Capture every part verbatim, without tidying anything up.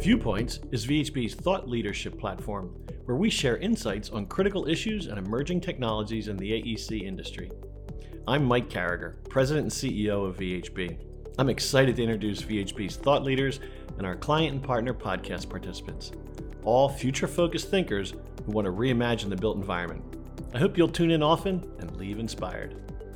Viewpoints is V H B's thought leadership platform, where we share insights on critical issues and emerging technologies in the A E C industry. I'm Mike Carragher, President and C E O of V H B. I'm excited to introduce V H B's thought leaders and our client and partner podcast participants, all future-focused thinkers who want to reimagine the built environment. I hope you'll tune in often and leave inspired.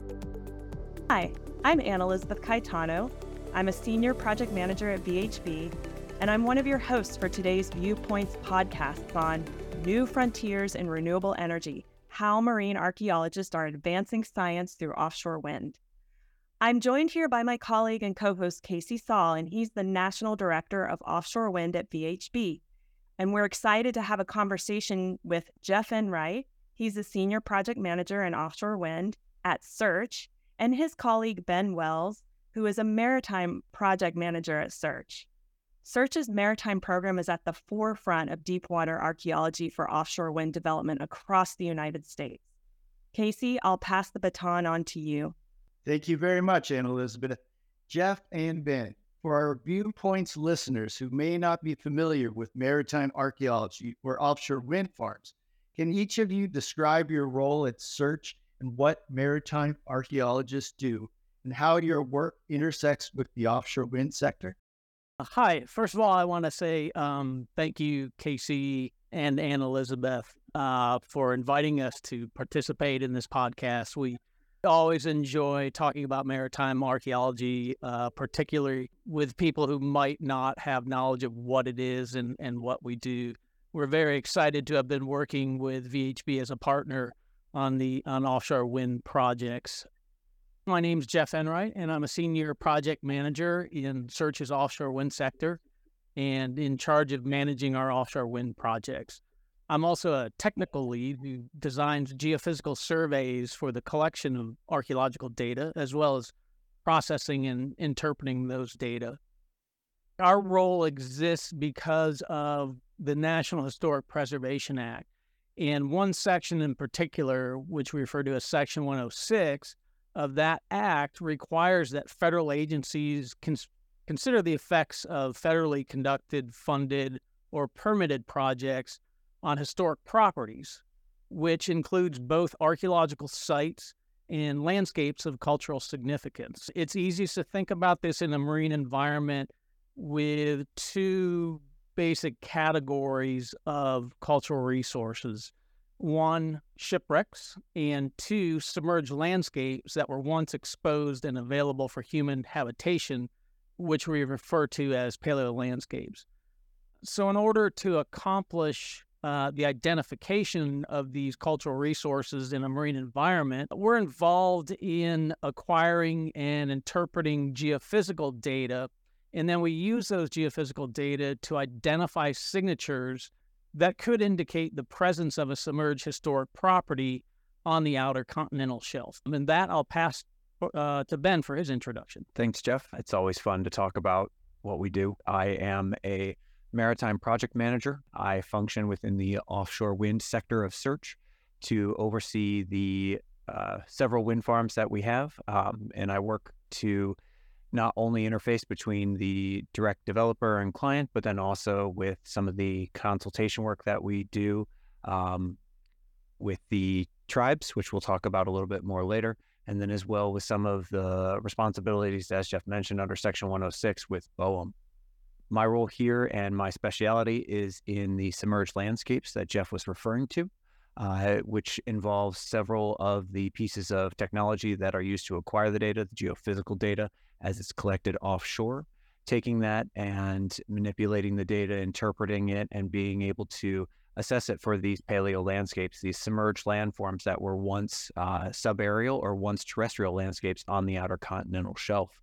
Hi, I'm Anna Elizabeth Caetano. I'm a Senior Project Manager at V H B, and I'm one of your hosts for today's Viewpoints podcast on New Frontiers in Renewable Energy, how marine archaeologists are advancing science through offshore wind. I'm joined here by my colleague and co-host Casey Saul, and he's the National Director of Offshore Wind at V H B. And we're excited to have a conversation with Jeff Enright. He's a Senior Project Manager in Offshore Wind at Search, and his colleague Ben Wells, who is a Maritime Project Manager at Search. Search's maritime program is at the forefront of deepwater archaeology for offshore wind development across the United States. Casey, I'll pass the baton on to you. Thank you very much, Anna Elizabeth. Jeff and Ben, for our Viewpoints listeners who may not be familiar with maritime archaeology or offshore wind farms, can each of you describe your role at Search and what maritime archaeologists do and how your work intersects with the offshore wind sector? Hi. First of all, I want to say um, thank you, Casey and Anne Elizabeth, uh, for inviting us to participate in this podcast. We always enjoy talking about maritime archaeology, uh, particularly with people who might not have knowledge of what it is and, and what we do. We're very excited to have been working with V H B as a partner on the on offshore wind projects. My name's Jeff Enright, and I'm a Senior Project Manager in Search's offshore wind sector and in charge of managing our offshore wind projects. I'm also a technical lead who designs geophysical surveys for the collection of archaeological data, as well as processing and interpreting those data. Our role exists because of the National Historic Preservation Act, and one section in particular, which we refer to as Section one oh six, of that act requires that federal agencies cons- consider the effects of federally conducted, funded, or permitted projects on historic properties, which includes both archaeological sites and landscapes of cultural significance. It's easiest to think about this in a marine environment with two basic categories of cultural resources. One, shipwrecks, and two, submerged landscapes that were once exposed and available for human habitation, which we refer to as paleolandscapes. So in order to accomplish uh, the identification of these cultural resources in a marine environment, we're involved in acquiring and interpreting geophysical data, and then we use those geophysical data to identify signatures that could indicate the presence of a submerged historic property on the outer continental shelf. And that I'll pass uh, to Ben for his introduction. Thanks, Jeff. It's always fun to talk about what we do. I am a maritime project manager. I function within the offshore wind sector of Search to oversee the uh, several wind farms that we have. Um, and I work to not only interface between the direct developer and client, but then also with some of the consultation work that we do um, with the tribes, which we'll talk about a little bit more later, and then as well with some of the responsibilities, as Jeff mentioned, under Section one oh six with BOEM. My role here and my specialty is in the submerged landscapes that Jeff was referring to, uh, which involves several of the pieces of technology that are used to acquire the data, the geophysical data, as it's collected offshore, taking that and manipulating the data, interpreting it, and being able to assess it for these paleo landscapes, these submerged landforms that were once uh, subaerial or once terrestrial landscapes on the outer continental shelf.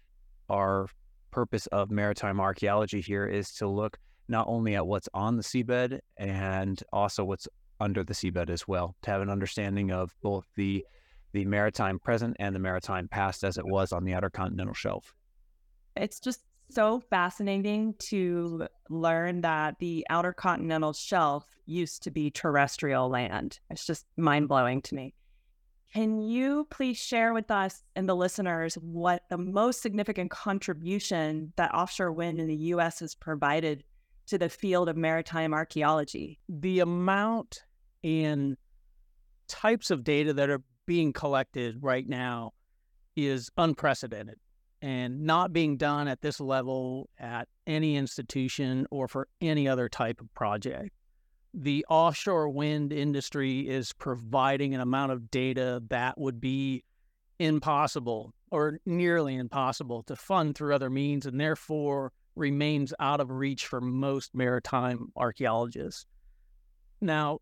Our purpose of maritime archaeology here is to look not only at what's on the seabed and also what's under the seabed as well, to have an understanding of both the the maritime present and the maritime past as it was on the outer continental shelf. It's just so fascinating to learn that the outer continental shelf used to be terrestrial land. It's just mind-blowing to me. Can you please share with us and the listeners what the most significant contribution that offshore wind in the U S has provided to the field of maritime archaeology? The amount and types of data that are being collected right now is unprecedented and not being done at this level at any institution or for any other type of project. The offshore wind industry is providing an amount of data that would be impossible or nearly impossible to fund through other means, and therefore remains out of reach for most maritime archaeologists. Now,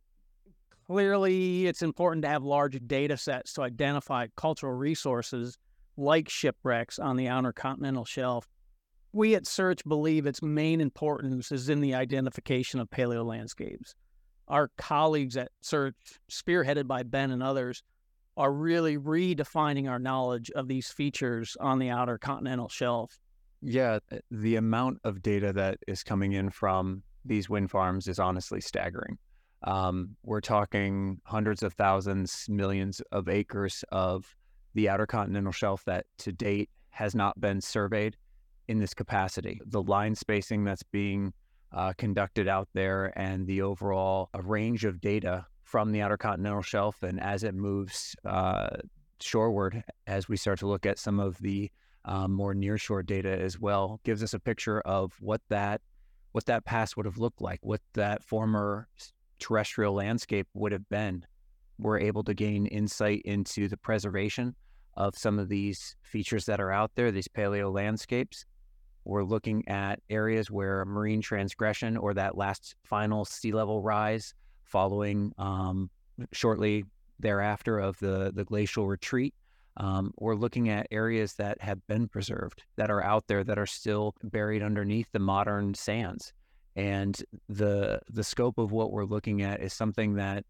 clearly, it's important to have large data sets to identify cultural resources like shipwrecks on the outer continental shelf. We at Search believe its main importance is in the identification of paleolandscapes. Our colleagues at Search, spearheaded by Ben and others, are really redefining our knowledge of these features on the outer continental shelf. Yeah, the amount of data that is coming in from these wind farms is honestly staggering. Um, we're talking hundreds of thousands, millions of acres of the outer continental shelf that to date has not been surveyed in this capacity. The line spacing that's being uh, conducted out there and the overall uh, range of data from the outer continental shelf, and as it moves uh, shoreward, as we start to look at some of the um, more nearshore data as well, gives us a picture of what that what that past would have looked like, what that former terrestrial landscape would have been. We're able to gain insight into the preservation of some of these features that are out there, these paleo landscapes. We're looking at areas where marine transgression or that last final sea level rise following um, shortly thereafter of the, the glacial retreat. Um, we're looking at areas that have been preserved, that are out there, that are still buried underneath the modern sands. And the the scope of what we're looking at is something that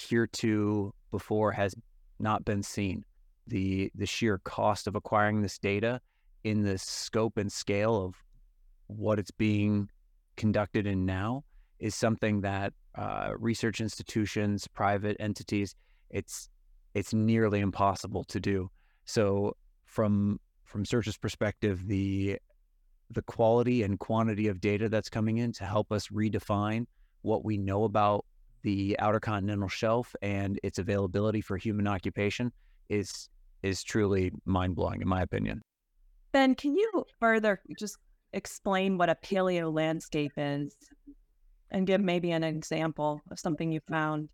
hereto before has not been seen. The the sheer cost of acquiring this data in the scope and scale of what it's being conducted in now is something that uh, research institutions, private entities, it's it's nearly impossible to do. So from from Search's perspective, the the quality and quantity of data that's coming in to help us redefine what we know about the outer continental shelf and its availability for human occupation is is truly mind-blowing, in my opinion. Ben, can you further just explain what a paleo landscape is and give maybe an example of something you found?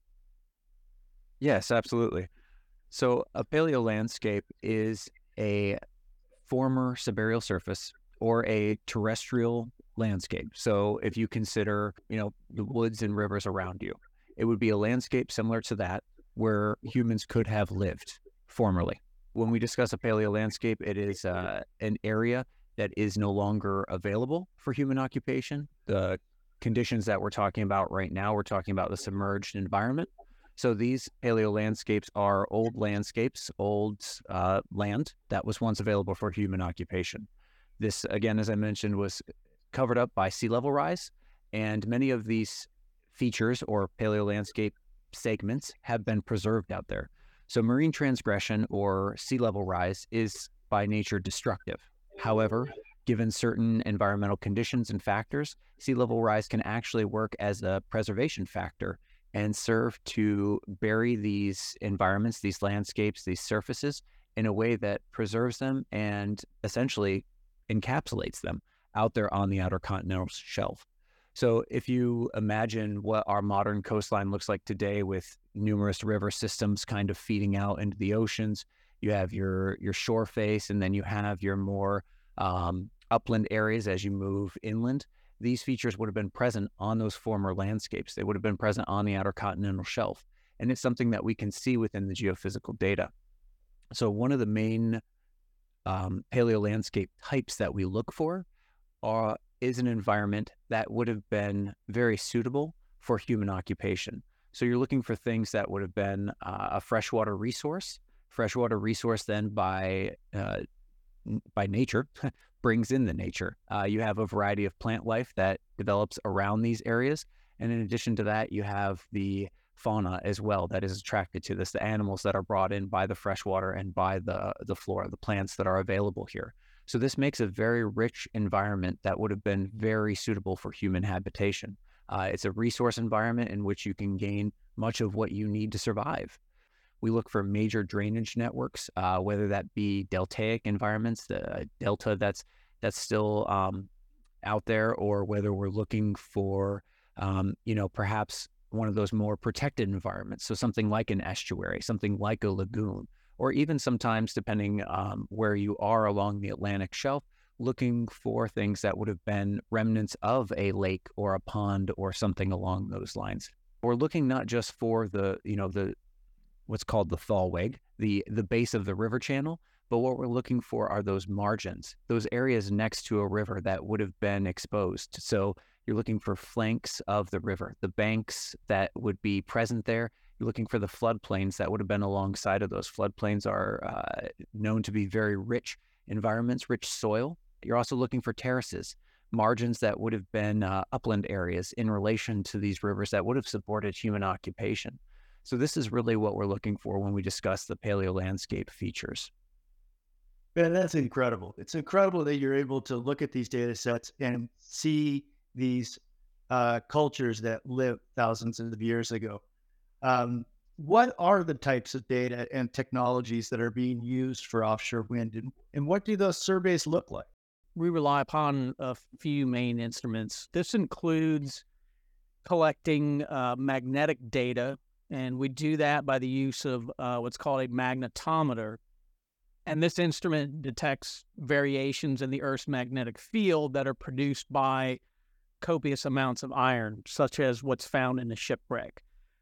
Yes, absolutely. So a paleo landscape is a former subaerial surface or a terrestrial landscape. So if you consider, you know, the woods and rivers around you, it would be a landscape similar to that where humans could have lived formerly. When we discuss a paleo landscape, it is uh, an area that is no longer available for human occupation. The conditions that we're talking about right now, we're talking about the submerged environment. So these paleo landscapes are old landscapes, old uh, land that was once available for human occupation. This, again, as I mentioned, was covered up by sea level rise, and many of these features or paleo landscape segments have been preserved out there. So marine transgression or sea level rise is by nature destructive. However, given certain environmental conditions and factors, sea level rise can actually work as a preservation factor and serve to bury these environments, these landscapes, these surfaces in a way that preserves them and essentially encapsulates them out there on the outer continental shelf. So if you imagine what our modern coastline looks like today with numerous river systems kind of feeding out into the oceans, you have your, your shore face, and then you have your more um, upland areas as you move inland. These features would have been present on those former landscapes. They would have been present on the outer continental shelf. And it's something that we can see within the geophysical data. So one of the main um, paleo landscape types that we look for are, is an environment that would have been very suitable for human occupation. So you're looking for things that would have been uh, a freshwater resource. Freshwater resource then by uh, by nature brings in the nature. Uh, you have a variety of plant life that develops around these areas. And in addition to that, you have the fauna as well that is attracted to this, the animals that are brought in by the freshwater and by the, the flora, the plants that are available here. So this makes a very rich environment that would have been very suitable for human habitation. Uh, it's a resource environment in which you can gain much of what you need to survive. We look for major drainage networks, uh, whether that be deltaic environments, the delta that's that's still um, out there, or whether we're looking for, um, you know, perhaps one of those more protected environments. So something like an estuary, something like a lagoon, or even sometimes, depending um, where you are along the Atlantic shelf, looking for things that would have been remnants of a lake or a pond or something along those lines. We're looking not just for the, you know, the what's called the thalweg, the the base of the river channel, but what we're looking for are those margins, those areas next to a river that would have been exposed. So you're looking for flanks of the river, the banks that would be present there. You're looking for the floodplains that would have been alongside of those. Floodplains are uh, known to be very rich environments, rich soil. You're also looking for terraces, margins that would have been uh, upland areas in relation to these rivers that would have supported human occupation. So this is really what we're looking for when we discuss the paleolandscape features. Man, that's incredible. It's incredible that you're able to look at these data sets and see these uh, cultures that lived thousands of years ago. Um, what are the types of data and technologies that are being used for offshore wind, and, and what do those surveys look like? We rely upon a few main instruments. This includes collecting uh, magnetic data, and we do that by the use of uh, what's called a magnetometer. And this instrument detects variations in the Earth's magnetic field that are produced by copious amounts of iron, such as what's found in a shipwreck.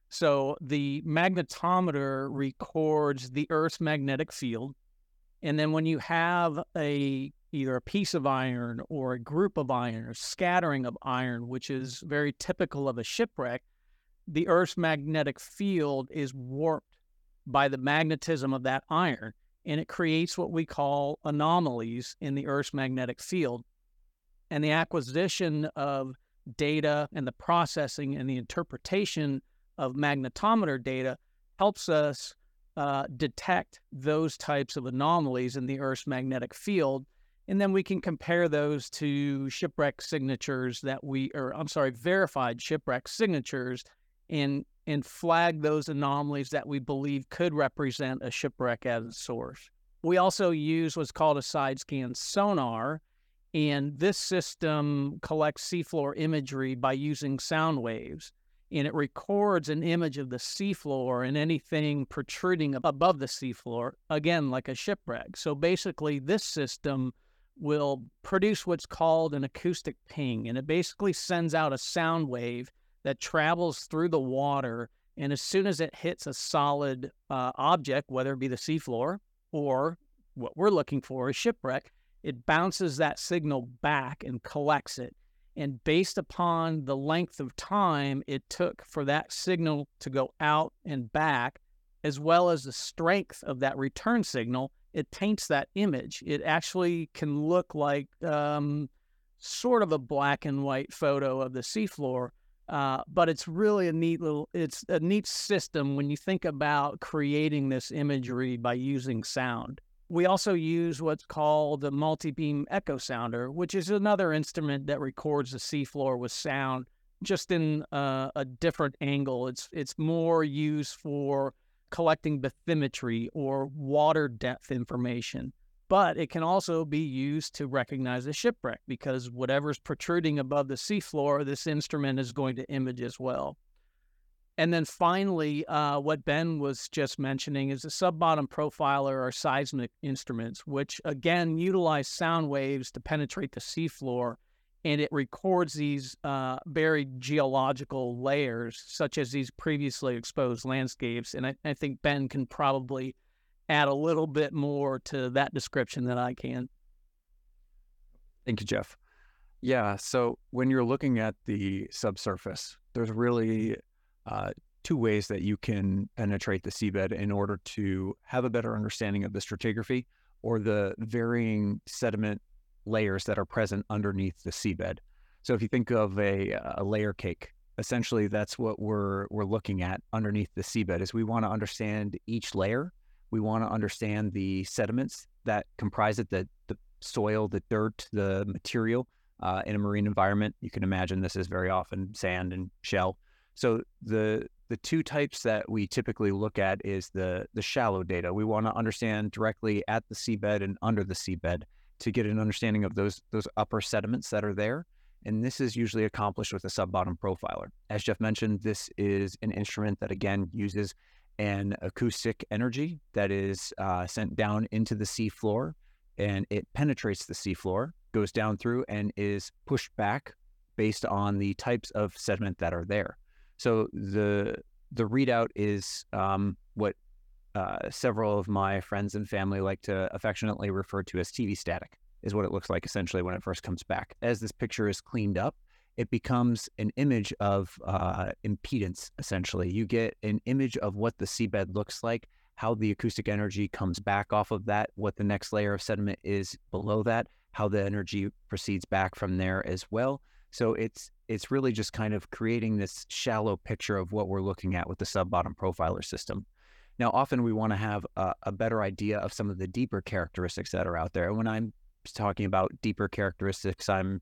So the magnetometer records the Earth's magnetic field, and then when you have a either a piece of iron or a group of iron or scattering of iron, which is very typical of a shipwreck, the Earth's magnetic field is warped by the magnetism of that iron, and it creates what we call anomalies in the Earth's magnetic field. And the acquisition of data and the processing and the interpretation of magnetometer data helps us uh, detect those types of anomalies in the Earth's magnetic field. And then we can compare those to shipwreck signatures that we, or I'm sorry, verified shipwreck signatures, and, and flag those anomalies that we believe could represent a shipwreck as a source. We also use what's called a side-scan sonar, and this system collects seafloor imagery by using sound waves, and it records an image of the seafloor and anything protruding above the seafloor, again, like a shipwreck. So basically, this system will produce what's called an acoustic ping, and it basically sends out a sound wave that travels through the water, and as soon as it hits a solid uh, object, whether it be the seafloor or what we're looking for, a shipwreck, it bounces that signal back and collects it. And based upon the length of time it took for that signal to go out and back, as well as the strength of that return signal, it paints that image. It actually can look like um, sort of a black and white photo of the seafloor, uh, but it's really a neat little, it's a neat system when you think about creating this imagery by using sound. We also use what's called the multi-beam echo sounder, which is another instrument that records the seafloor with sound, just in uh, a different angle. It's it's more used for collecting bathymetry or water depth information, but it can also be used to recognize a shipwreck, because whatever's protruding above the seafloor, this instrument is going to image as well. And then finally, uh, what Ben was just mentioning is the sub-bottom profiler or seismic instruments, which again utilize sound waves to penetrate the seafloor, and it records these uh, buried geological layers, such as these previously exposed landscapes. And I, I think Ben can probably add a little bit more to that description than I can. Thank you, Jeff. Yeah, so when you're looking at the subsurface, there's really Uh, two ways that you can penetrate the seabed in order to have a better understanding of the stratigraphy or the varying sediment layers that are present underneath the seabed. So if you think of a, a layer cake, essentially that's what we're we're looking at underneath the seabed. Is we want to understand each layer. We want to understand the sediments that comprise it, the, the soil, the dirt, the material uh, in a marine environment. You can imagine this is very often sand and shell. So the the two types that we typically look at is the the shallow data. We want to understand directly at the seabed and under the seabed to get an understanding of those those upper sediments that are there. And this is usually accomplished with a sub-bottom profiler. As Jeff mentioned, this is an instrument that, again, uses an acoustic energy that is uh, sent down into the seafloor, and it penetrates the seafloor, goes down through, and is pushed back based on the types of sediment that are there. So the the readout is um, what uh, several of my friends and family like to affectionately refer to as T V static, is what it looks like essentially when it first comes back. As this picture is cleaned up, it becomes an image of uh, impedance, essentially. You get an image of what the seabed looks like, how the acoustic energy comes back off of that, what the next layer of sediment is below that, how the energy proceeds back from there as well. So it's it's really just kind of creating this shallow picture of what we're looking at with the sub-bottom profiler system. Now, often we want to have a, a better idea of some of the deeper characteristics that are out there. And when I'm talking about deeper characteristics, I'm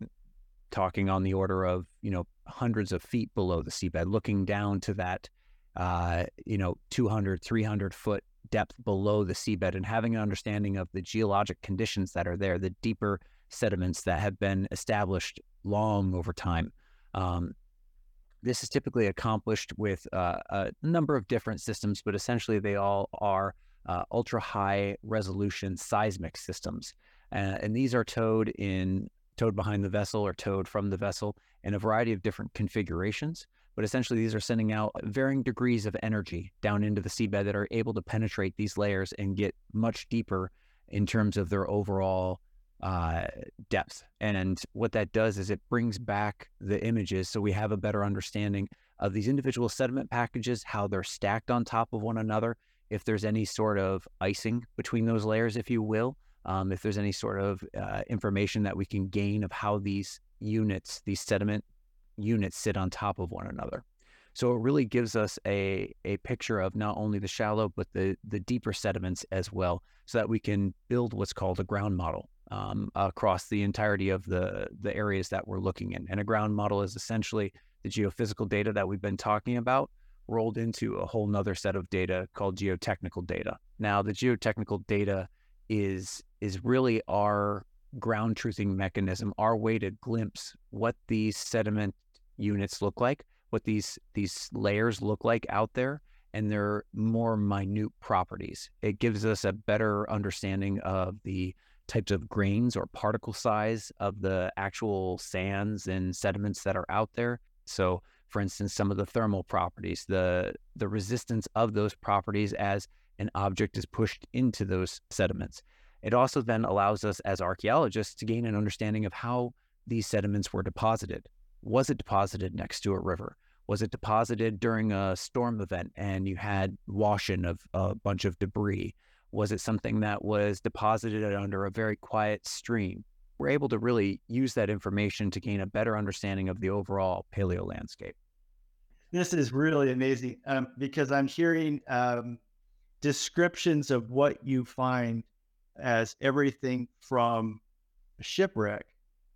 talking on the order of, you know, hundreds of feet below the seabed, looking down to that, uh, you know, two hundred, three hundred foot depth below the seabed and having an understanding of the geologic conditions that are there, the deeper sediments that have been established long over time. Um, this is typically accomplished with uh, a number of different systems, but essentially they all are uh, ultra high resolution seismic systems. Uh, and these are towed in towed behind the vessel or towed from the vessel in a variety of different configurations. But essentially, these are sending out varying degrees of energy down into the seabed that are able to penetrate these layers and get much deeper in terms of their overall uh, depth. And what that does is it brings back the images so we have a better understanding of these individual sediment packages, how they're stacked on top of one another, if there's any sort of icing between those layers, if you will. Um, if there's any sort of uh, information that we can gain of how these units, these sediment units sit on top of one another. So it really gives us a, a picture of not only the shallow, but the, the deeper sediments as well, so that we can build what's called a ground model um, across the entirety of the, the areas that we're looking in. And a ground model is essentially the geophysical data that we've been talking about rolled into a whole nother set of data called geotechnical data. Now, the geotechnical data is is really our ground truthing mechanism, our way to glimpse what these sediment units look like, what these these layers look like out there, and their more minute properties. It gives us a better understanding of the types of grains or particle size of the actual sands and sediments that are out there. So, for instance, some of the thermal properties, the the resistance of those properties as an object is pushed into those sediments. It also then allows us as archaeologists to gain an understanding of how these sediments were deposited. Was it deposited next to a river? Was it deposited during a storm event and you had washing of a bunch of debris? Was it something that was deposited under a very quiet stream? We're able to really use that information to gain a better understanding of the overall paleo landscape. This is really amazing um, because I'm hearing um, descriptions of what you find as everything from a shipwreck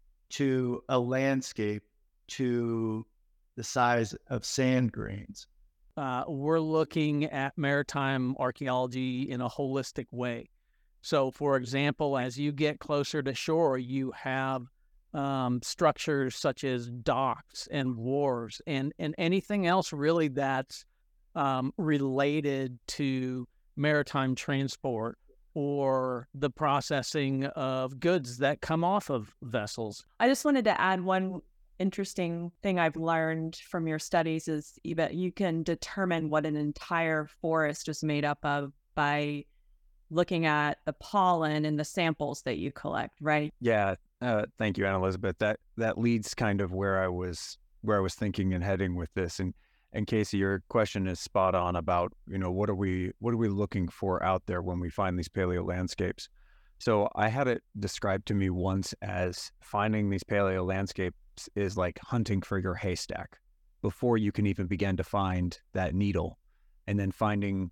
to a landscape to the size of sand grains. Uh, we're looking at maritime archaeology in a holistic way. So, for example, as you get closer to shore, you have um, structures such as docks and wharves and, and anything else really that's um, related to maritime transport or the processing of goods that come off of vessels. I just wanted to add one interesting thing I've learned from your studies is that you can determine what an entire forest is made up of by looking at the pollen and the samples that you collect, right? Yeah, uh, thank you, Anna Elizabeth. That that leads kind of where I was where I was thinking and heading with this. And and Casey, your question is spot on about, you know, what are we what are we looking for out there when we find these paleo landscapes? So I had it described to me once as finding these paleo landscapes is like hunting for your haystack before you can even begin to find that needle, and then finding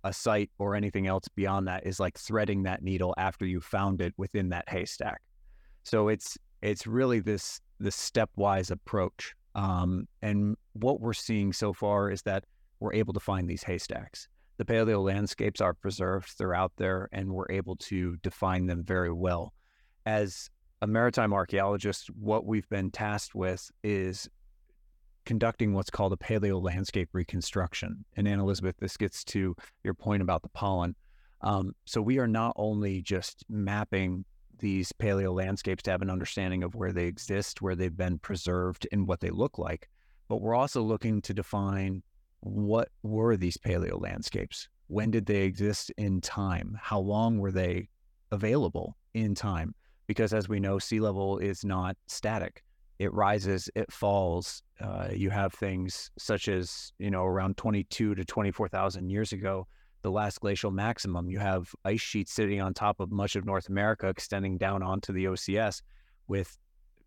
a site or anything else beyond that is like threading that needle after you found it within that haystack. So it's it's really this this stepwise approach. Um, and what we're seeing so far is that we're able to find these haystacks. The paleo landscapes are preserved, they're out there, and we're able to define them very well. As a maritime archaeologist, what we've been tasked with is conducting what's called a paleo landscape reconstruction. And Anne Elizabeth, this gets to your point about the pollen. Um, so we are not only just mapping these paleo landscapes to have an understanding of where they exist, where they've been preserved, and what they look like, but we're also looking to define what were these paleo landscapes? When did they exist in time? How long were they available in time? Because as we know, sea level is not static. It rises, it falls. Uh, you have things such as, you know, around twenty-two to twenty-four thousand years ago, the last glacial maximum, you have ice sheets sitting on top of much of North America, extending down onto the O C S with,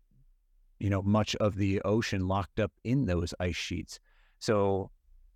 you know, much of the ocean locked up in those ice sheets. So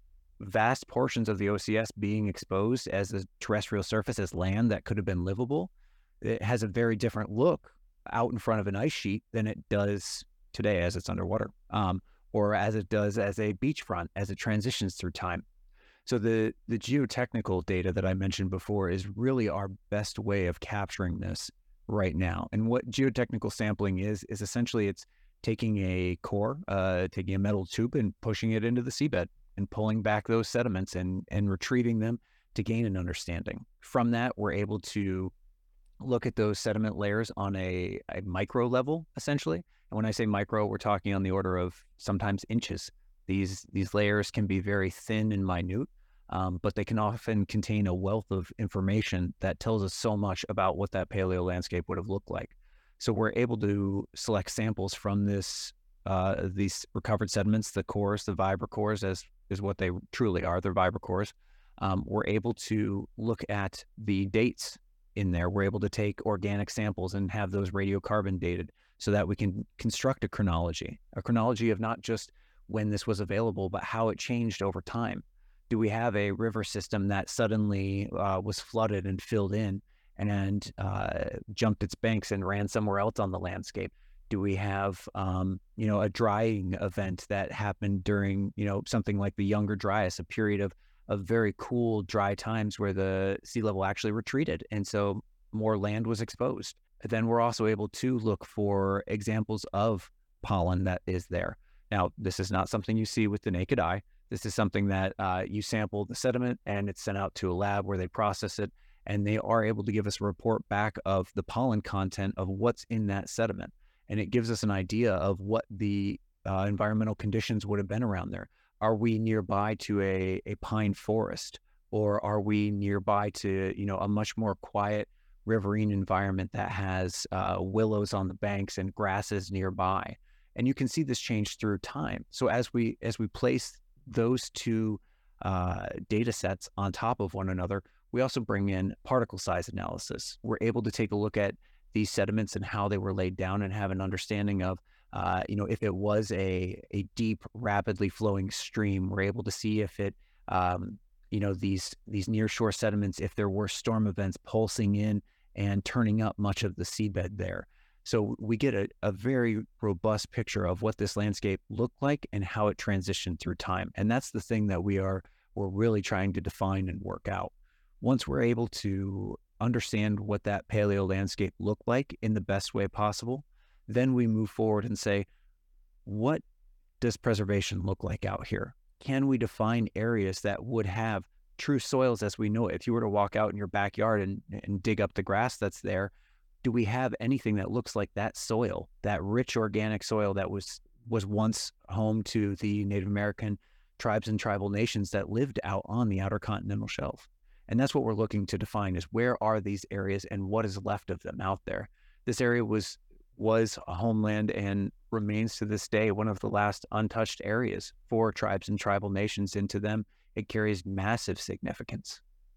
vast portions of the O C S being exposed as a terrestrial surface, as land that could have been livable. It has a very different look out in front of an ice sheet than it does today as it's underwater, um, or as it does as a beachfront, as it transitions through time. So the, the geotechnical data that I mentioned before is really our best way of capturing this right now. And what geotechnical sampling is, is essentially it's taking a core, uh, taking a metal tube and pushing it into the seabed and pulling back those sediments and, and retrieving them to gain an understanding. From that, we're able to look at those sediment layers on a, a micro level, essentially. And when I say micro, we're talking on the order of sometimes inches. These, these layers can be very thin and minute, um, but they can often contain a wealth of information that tells us so much about what that paleo landscape would have looked like. So we're able to select samples from this, uh, these recovered sediments, the cores, the vibrocores, as is what they truly are, they're vibrocores. Um, we're able to look at the dates in there. We're able to take organic samples and have those radiocarbon dated so that we can construct a chronology, a chronology of not just when this was available, but how it changed over time. Do we have a river system that suddenly uh, was flooded and filled in and uh, jumped its banks and ran somewhere else on the landscape? Do we have, um, you know, a drying event that happened during, you know, something like the Younger Dryas, a period of of very cool, dry times where the sea level actually retreated, and so more land was exposed. Then we're also able to look for examples of pollen that is there. Now, this is not something you see with the naked eye. This is something that uh, you sample the sediment and it's sent out to a lab where they process it, and they are able to give us a report back of the pollen content of what's in that sediment. And it gives us an idea of what the uh, environmental conditions would have been around there. Are we nearby to a, a pine forest, or are we nearby to, you know, a much more quiet riverine environment that has uh, willows on the banks and grasses nearby? And you can see this change through time. So as we as we place those two uh, data sets on top of one another, we also bring in particle size analysis. We're able to take a look at these sediments and how they were laid down and have an understanding of Uh, you know, if it was a a deep, rapidly flowing stream, we're able to see if it, um, you know, these these nearshore sediments, if there were storm events pulsing in and turning up much of the seabed there. So we get a, a very robust picture of what this landscape looked like and how it transitioned through time. And that's the thing that we are we're really trying to define and work out. Once we're able to understand what that paleo landscape looked like in the best way possible, then we move forward and say, what does preservation look like out here? Can we define areas that would have true soils as we know it? If you were to walk out in your backyard and, and dig up the grass that's there, do we have anything that looks like that soil, that rich organic soil that was, was once home to the Native American tribes and tribal nations that lived out on the outer continental shelf? And that's what we're looking to define, is where are these areas and what is left of them out there? This area was was a homeland and remains to this day one of the last untouched areas for tribes and tribal nations. And to them, it carries massive significance.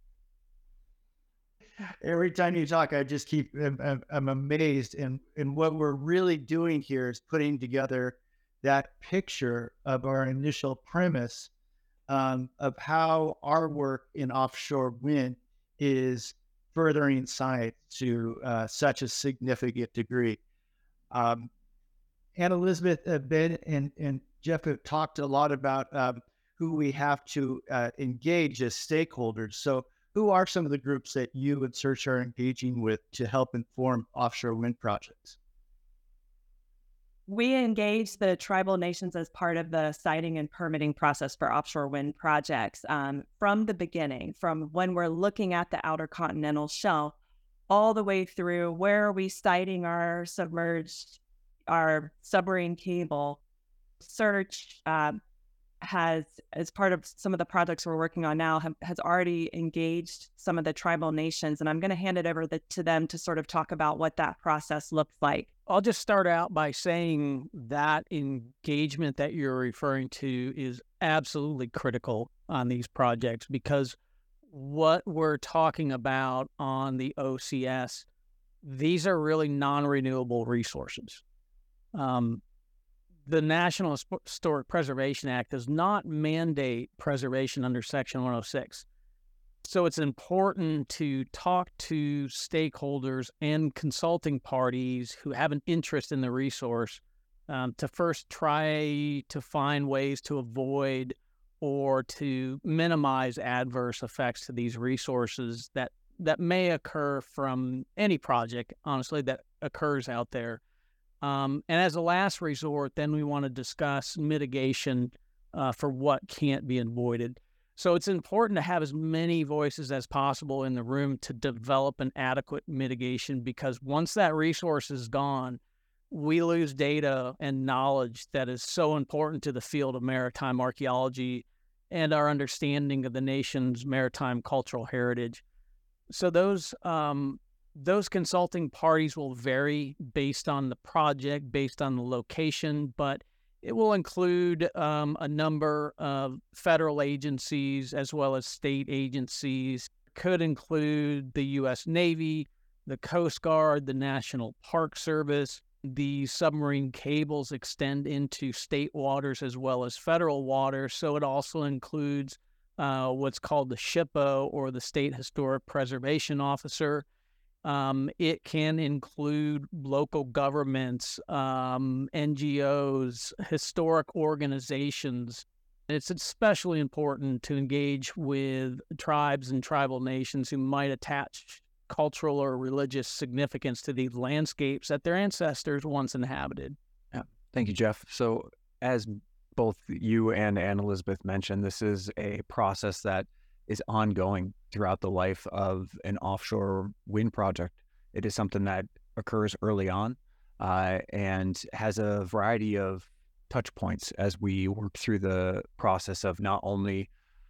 Every time you talk, I just keep, I'm, I'm amazed. And, and what we're really doing here is putting together that picture of our initial premise um, of how our work in offshore wind is furthering science to uh, such a significant degree. Um, and Elizabeth, uh, Ben, and, and Jeff have talked a lot about um, who we have to uh, engage as stakeholders. So who are some of the groups that you and Search are engaging with to help inform offshore wind projects? We engage the tribal nations as part of the siting and permitting process for offshore wind projects um, from the beginning, from when we're looking at the outer continental shelf all the way through where are we siting our submerged, our submarine cable. Search um, has, as part of some of the projects we're working on now, have, has already engaged some of the tribal nations. And I'm going to hand it over the, to them to sort of talk about what that process looks like. I'll just start out by saying that engagement that you're referring to is absolutely critical on these projects, because what we're talking about on the O C S, these are really non-renewable resources. Um, the National Historic Preservation Act does not mandate preservation under Section one oh six. So it's important to talk to stakeholders and consulting parties who have an interest in the resource um, to first try to find ways to avoid or to minimize adverse effects to these resources that, that may occur from any project, honestly, that occurs out there. Um, and as a last resort, then we want to discuss mitigation uh, for what can't be avoided. So it's important to have as many voices as possible in the room to develop an adequate mitigation, because once that resource is gone, we lose data and knowledge that is so important to the field of maritime archaeology and our understanding of the nation's maritime cultural heritage. So those um, those consulting parties will vary based on the project, based on the location, but it will include um, a number of federal agencies as well as state agencies. Could include the U S Navy, the Coast Guard, the National Park Service. The submarine cables extend into state waters as well as federal waters, so it also includes uh, what's called the S H P O, or the State Historic Preservation Officer. Um, it can include local governments, um, N G Os, historic organizations. It's especially important to engage with tribes and tribal nations who might attach cultural or religious significance to these landscapes that their ancestors once inhabited. Yeah. Thank you, Jeff. So as both you and Anne Elizabeth mentioned, this is a process that is ongoing throughout the life of an offshore wind project. It is something that occurs early on uh, and has a variety of touch points as we work through the process of not only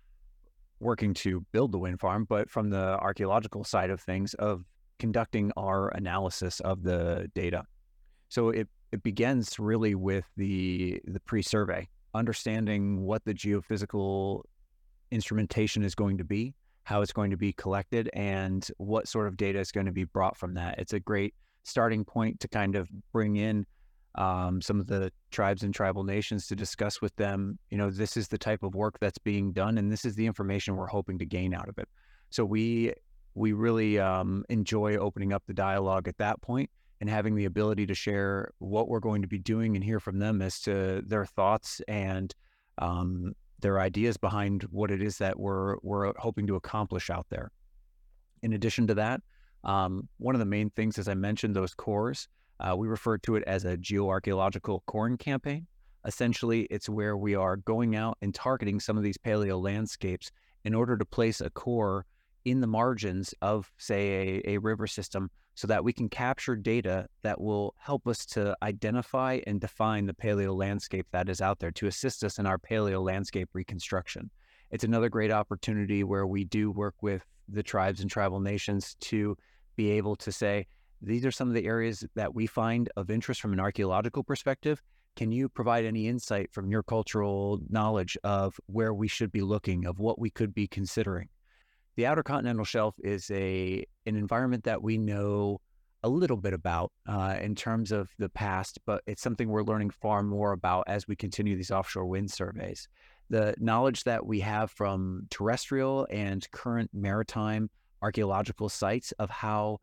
working to build the wind farm, but from the archaeological side of things, of conducting our analysis of the data. So it, it begins really with the, the pre-survey, understanding what the geophysical instrumentation is going to be, how it's going to be collected, and what sort of data is going to be brought from that. It's a great starting point to kind of bring in um, some of the tribes and tribal nations to discuss with them, you know, this is the type of work that's being done, and this is the information we're hoping to gain out of it. So we we really um, enjoy opening up the dialogue at that point and having the ability to share what we're going to be doing and hear from them as to their thoughts and um, their ideas behind what it is that we're we're hoping to accomplish out there. In addition to that, um, one of the main things, as I mentioned, those cores, uh, we refer to it as a geoarchaeological coring campaign. Essentially, it's where we are going out and targeting some of these paleo landscapes in order to place a core in the margins of, say, a, a river system, so that we can capture data that will help us to identify and define the paleo landscape that is out there to assist us in our paleo landscape reconstruction. It's another great opportunity where we do work with the tribes and tribal nations to be able to say, these are some of the areas that we find of interest from an archaeological perspective. Can you provide any insight from your cultural knowledge of where we should be looking, of what we could be considering? The Outer Continental Shelf is a an environment that we know a little bit about uh, in terms of the past, but it's something we're learning far more about as we continue these offshore wind surveys. The knowledge that we have from terrestrial and current maritime archaeological sites of how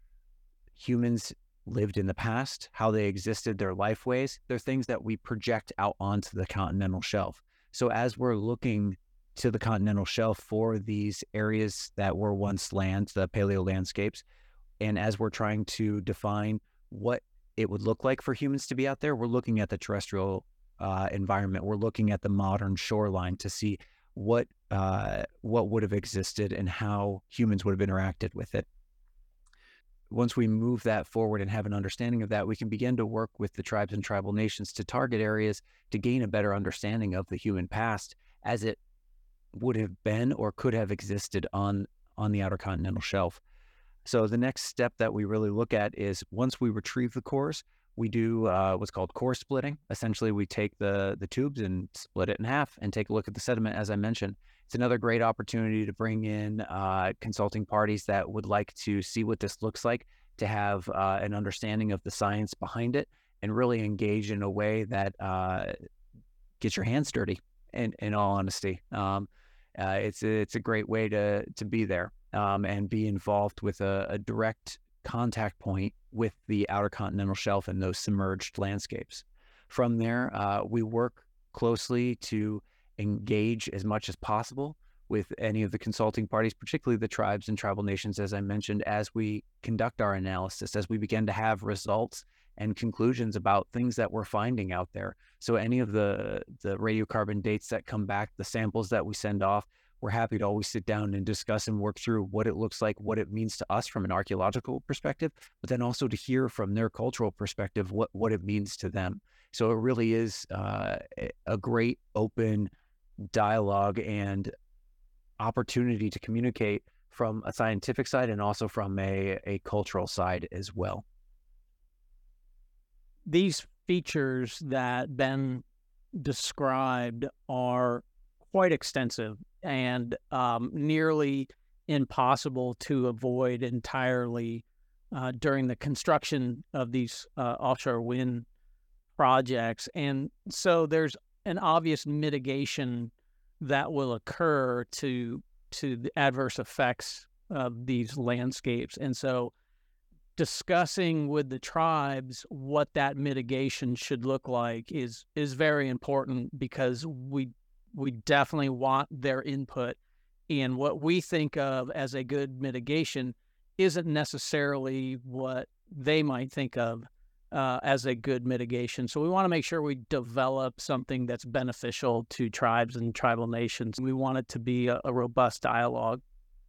humans lived in the past, how they existed, their life ways, they're things that we project out onto the continental shelf. So as we're looking to the continental shelf for these areas that were once land, the paleo landscapes, and as we're trying to define what it would look like for humans to be out there, we're looking at the terrestrial uh, environment. We're looking at the modern shoreline to see what uh, what would have existed and how humans would have interacted with it. Once we move that forward and have an understanding of that, we can begin to work with the tribes and tribal nations to target areas to gain a better understanding of the human past as it would have been or could have existed on, on the outer continental shelf. So the next step that we really look at is once we retrieve the cores, we do uh, what's called core splitting. Essentially, we take the, the tubes and split it in half and take a look at the sediment, as I mentioned. It's another great opportunity to bring in uh, consulting parties that would like to see what this looks like, to have uh, an understanding of the science behind it, and really engage in a way that uh, gets your hands dirty, in, in all honesty. Um, uh, it's, a, it's a great way to, to be there um, and be involved with a, a direct contact point with the outer continental shelf and those submerged landscapes. From there, uh, we work closely to engage as much as possible with any of the consulting parties, particularly the tribes and tribal nations, as I mentioned, as we conduct our analysis, as we begin to have results and conclusions about things that we're finding out there. So any of the, the radiocarbon dates that come back, the samples that we send off, we're happy to always sit down and discuss and work through what it looks like, what it means to us from an archaeological perspective, but then also to hear from their cultural perspective what, what it means to them. So it really is uh, a great open dialogue and opportunity to communicate from a scientific side and also from a, a cultural side as well. These features that Ben described are quite extensive and um, nearly impossible to avoid entirely uh, during the construction of these uh, offshore wind projects. And so there's an obvious mitigation that will occur to to the adverse effects of these landscapes. And so discussing with the tribes what that mitigation should look like is is very important, because we we definitely want their input in what we think of as a good mitigation isn't necessarily what they might think of Uh, as a good mitigation. So we want to make sure we develop something that's beneficial to tribes and tribal nations. We want it to be a, a robust dialogue.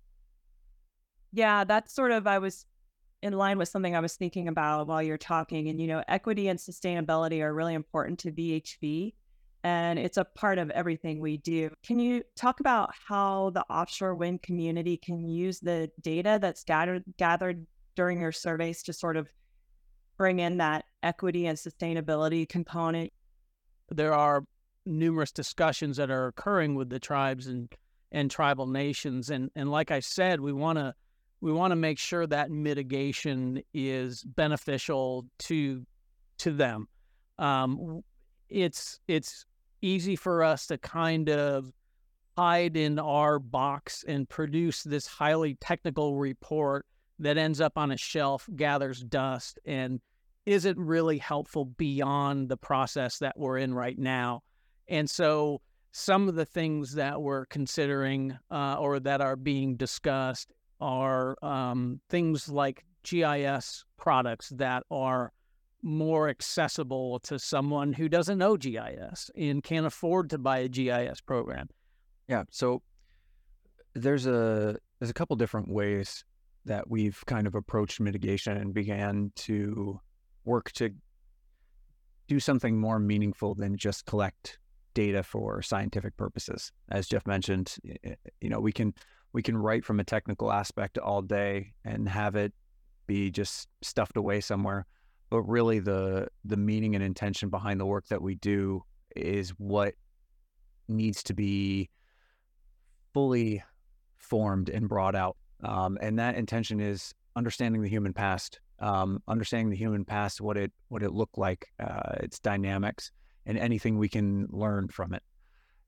Yeah, that's sort of, I was in line with something I was thinking about while you're talking. And, you know, equity and sustainability are really important to V H B, and it's a part of everything we do. Can you talk about how the offshore wind community can use the data that's gathered, gathered during your surveys to sort of bring in that equity and sustainability component? There are numerous discussions that are occurring with the tribes and, and tribal nations. And, and like I said, we want to we want to make sure that mitigation is beneficial to to them. Um, it's it's easy for us to kind of hide in our box and produce this highly technical report that ends up on a shelf, gathers dust, and isn't really helpful beyond the process that we're in right now. And so some of the things that we're considering uh, or that are being discussed are um, things like G I S products that are more accessible to someone who doesn't know G I S and can't afford to buy a G I S program. Yeah, so there's a there's a couple different ways that we've kind of approached mitigation and began to work to do something more meaningful than just collect data for scientific purposes. As Jeff mentioned, you know, we can we can write from a technical aspect all day and have it be just stuffed away somewhere, but really the the meaning and intention behind the work that we do is what needs to be fully formed and brought out. Um, and that intention is understanding the human past, um, understanding the human past, what it what it looked like, uh, its dynamics, and anything we can learn from it.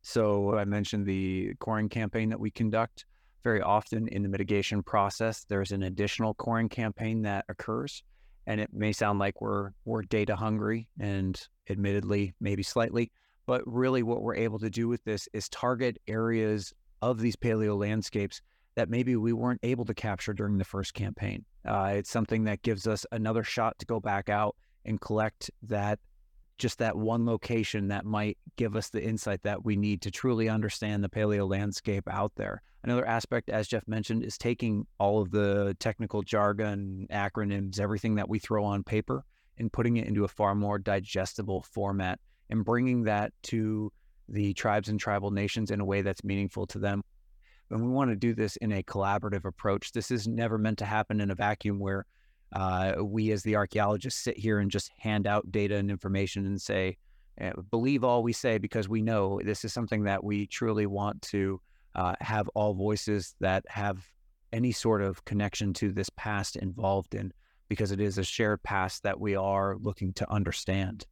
So I mentioned the coring campaign that we conduct. Very often in the mitigation process, there's an additional coring campaign that occurs. And it may sound like we're we're data hungry, and admittedly, maybe slightly, but really what we're able to do with this is target areas of these paleo landscapes that maybe we weren't able to capture during the first campaign. Uh, it's something that gives us another shot to go back out and collect that, just that one location that might give us the insight that we need to truly understand the paleo landscape out there. Another aspect, as Jeff mentioned, is taking all of the technical jargon, acronyms, everything that we throw on paper, and putting it into a far more digestible format and bringing that to the tribes and tribal nations in a way that's meaningful to them. And we want to do this in a collaborative approach. This is never meant to happen in a vacuum where uh, we as the archaeologists sit here and just hand out data and information and say, eh, believe all we say because we know. This is something that we truly want to uh, have all voices that have any sort of connection to this past involved in, because it is a shared past that we are looking to understand.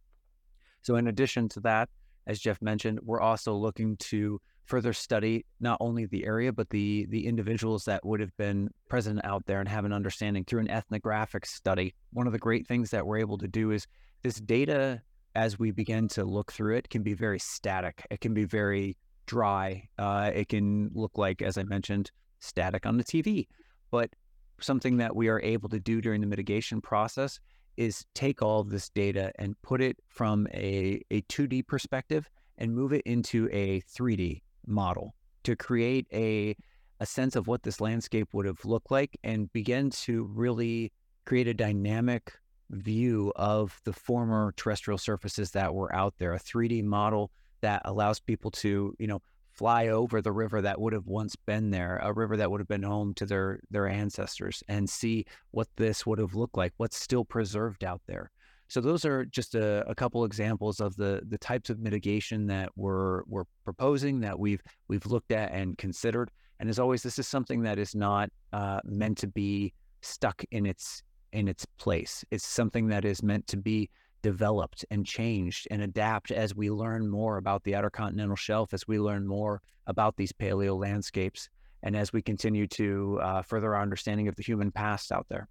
So in addition to that, as Jeff mentioned, we're also looking to further study not only the area, but the the individuals that would have been present out there and have an understanding through an ethnographic study. One of the great things that we're able to do is this data, as we begin to look through it, can be very static. It can be very dry. Uh, it can look like, as I mentioned, static on the T V. But something that we are able to do during the mitigation process is take all of this data and put it from a, a two D perspective and move it into a three D model to create a a sense of what this landscape would have looked like and begin to really create a dynamic view of the former terrestrial surfaces that were out there, a three D model that allows people to, you know, fly over the river that would have once been there, a river that would have been home to their their ancestors, and see what this would have looked like, what's still preserved out there. So those are just a, a couple examples of the the types of mitigation that we're we're proposing, that we've we've looked at and considered. And as always, this is something that is not uh, meant to be stuck in its in its place. It's something that is meant to be developed and changed and adapt as we learn more about the Outer Continental Shelf, as we learn more about these paleo landscapes, and as we continue to uh, further our understanding of the human past out there.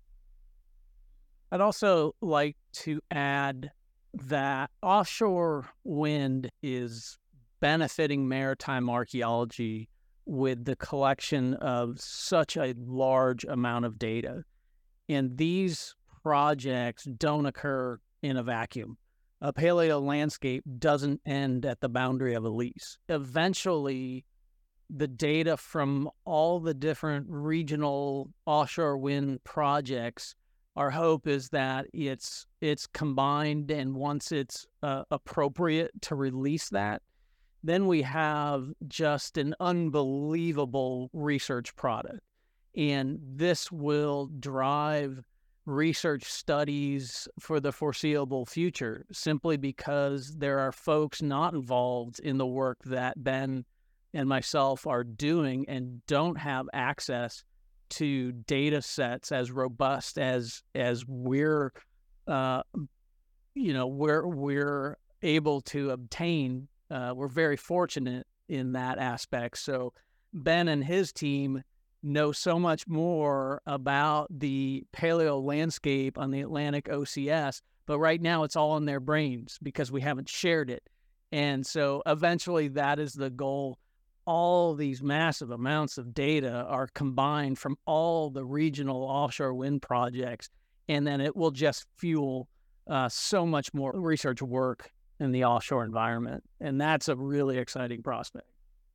I'd also like to add that offshore wind is benefiting maritime archaeology with the collection of such a large amount of data. And these projects don't occur in a vacuum. A paleo landscape doesn't end at the boundary of a lease. Eventually, the data from all the different regional offshore wind projects, our hope is that it's it's combined, and once it's uh, appropriate to release that, then we have just an unbelievable research product. And this will drive research studies for the foreseeable future, simply because there are folks not involved in the work that Ben and myself are doing and don't have access to data sets as robust as as we're uh, you know we're we're able to obtain. Uh, we're very fortunate in that aspect. So Ben and his team know so much more about the paleo landscape on the Atlantic O C S, but right now it's all in their brains because we haven't shared it. And so eventually that is the goal. All these massive amounts of data are combined from all the regional offshore wind projects, and then it will just fuel uh, so much more research work in the offshore environment. And that's a really exciting prospect.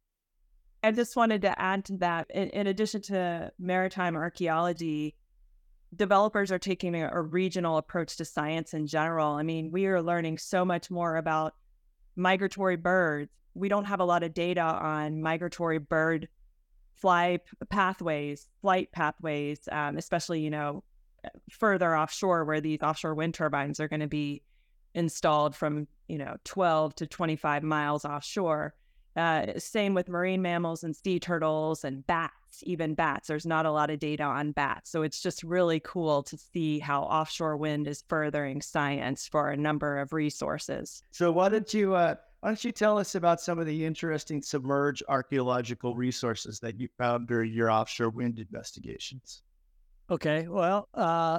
I just wanted to add to that, in, in addition to maritime archaeology, developers are taking a, a regional approach to science in general. I mean, we are learning so much more about migratory birds. We don't have a lot of data on migratory bird fly pathways, flight pathways, um, especially, you know, further offshore where these offshore wind turbines are going to be installed from, you know, twelve to twenty-five miles offshore. Uh, same with marine mammals and sea turtles and bats, even bats. There's not a lot of data on bats. So it's just really cool to see how offshore wind is furthering science for a number of resources. So why don't you uh, Why don't you tell us about some of the interesting submerged archaeological resources that you found during your offshore wind investigations? Okay, well, uh,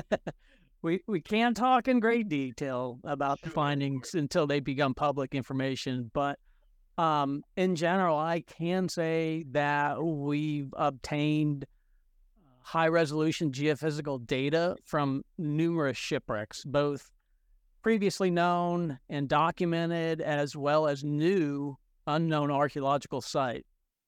we we can talk in great detail about the findings until they become public information, but um, in general, I can say that we've obtained high-resolution geophysical data from numerous shipwrecks, both previously known and documented, as well as new unknown archaeological sites.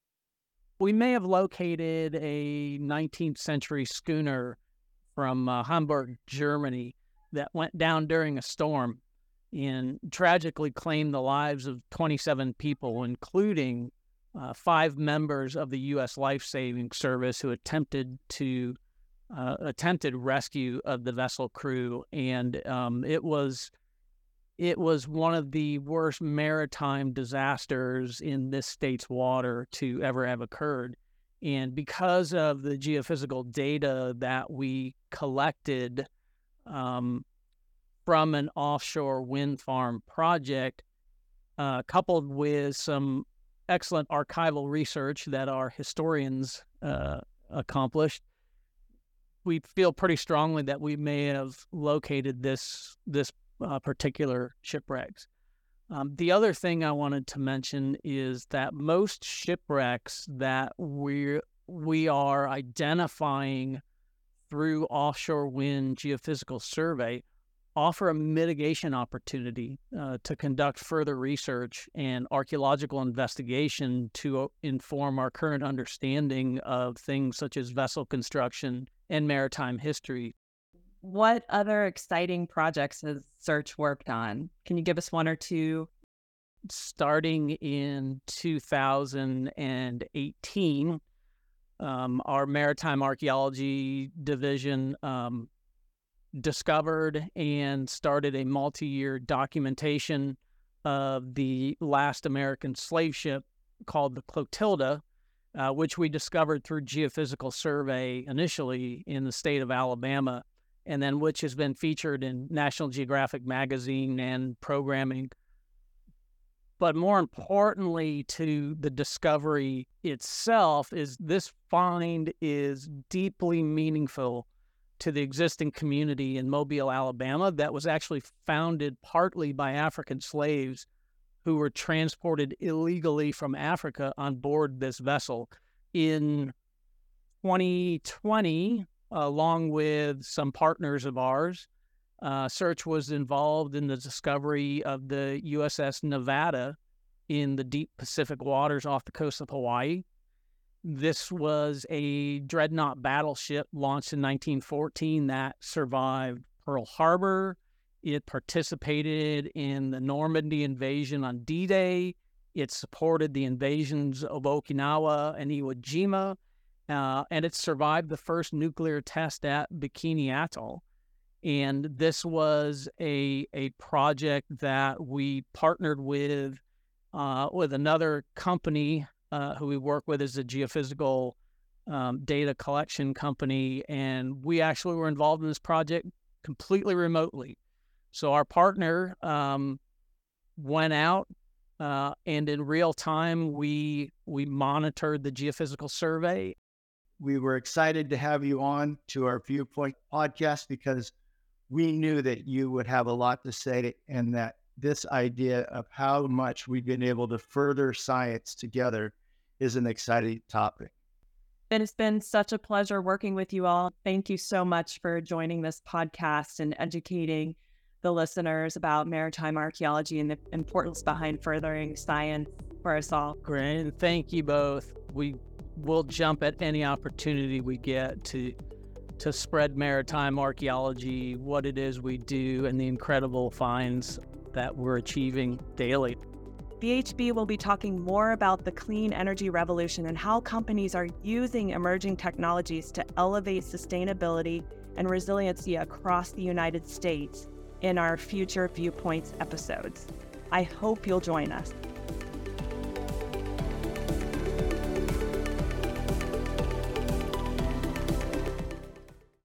We may have located a nineteenth century schooner from uh, Hamburg, Germany, that went down during a storm and tragically claimed the lives of twenty-seven people, including uh, five members of the U S Life-Saving Service who attempted to uh, attempted rescue of the vessel crew. And um, it was it was one of the worst maritime disasters in this state's water to ever have occurred. And because of the geophysical data that we collected um, from an offshore wind farm project, uh, coupled with some excellent archival research that our historians uh, accomplished, we feel pretty strongly that we may have located this this uh, particular shipwrecks. Um, the other thing I wanted to mention is that most shipwrecks that we we are identifying through offshore wind geophysical survey offer a mitigation opportunity uh, to conduct further research and archaeological investigation to inform our current understanding of things such as vessel construction and maritime history. What other exciting projects has Search worked on? Can you give us one or two? Starting in two thousand eighteen, um, our Maritime Archaeology Division um, discovered and started a multi-year documentation of the last American slave ship called the Clotilda, uh, which we discovered through geophysical survey initially in the state of Alabama, and then which has been featured in National Geographic magazine and programming. But more importantly to the discovery itself is this find is deeply meaningful to the existing community in Mobile, Alabama, that was actually founded partly by African slaves who were transported illegally from Africa on board this vessel. In twenty twenty, along with some partners of ours, uh, Search was involved in the discovery of the U S S Nevada in the deep Pacific waters off the coast of Hawaii. This was a dreadnought battleship launched in nineteen fourteen that survived Pearl Harbor. It participated in the Normandy invasion on D-Day. It supported the invasions of Okinawa and Iwo Jima, uh, and it survived the first nuclear test at Bikini Atoll. And this was a, a project that we partnered with uh, with another company Uh, who we work with as a geophysical um, data collection company, and we actually were involved in this project completely remotely. So our partner um, went out, uh, and in real time, we we monitored the geophysical survey. We were excited to have you on to our Viewpoint podcast because we knew that you would have a lot to say, and that this idea of how much we've been able to further science together is an exciting topic. It has been such a pleasure working with you all. Thank you so much for joining this podcast and educating the listeners about maritime archaeology and the importance behind furthering science for us all. Great, and thank you both. We will jump at any opportunity we get to to spread maritime archaeology, what it is we do, and the incredible finds that we're achieving daily. V H B will be talking more about the clean energy revolution and how companies are using emerging technologies to elevate sustainability and resiliency across the United States in our future Viewpoints episodes. I hope you'll join us.